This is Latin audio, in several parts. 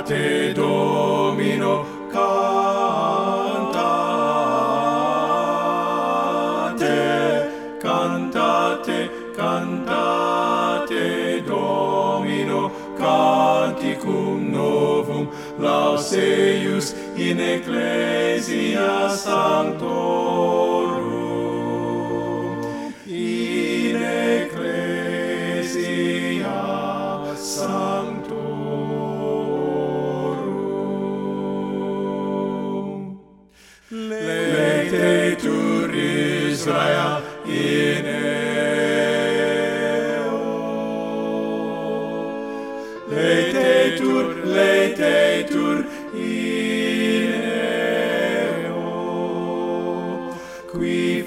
Cantate Domino, cantate, cantate, cantate Domino, canticum novum, laus eius in ecclesia sanctorum, in ecclesia sanctorum. Laetetur Israel in eo. Laetetur, laetetur in eo. Qui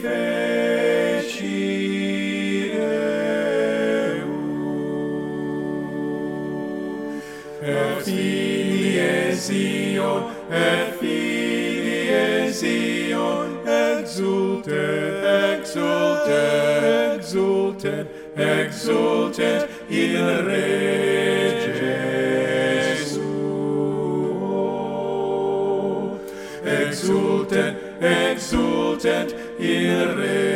feci Deum. Et filiae Sion, et filiae Sion, exultet, exultet, exultet, exultet in Rege suo. Exultet, exultet in Rege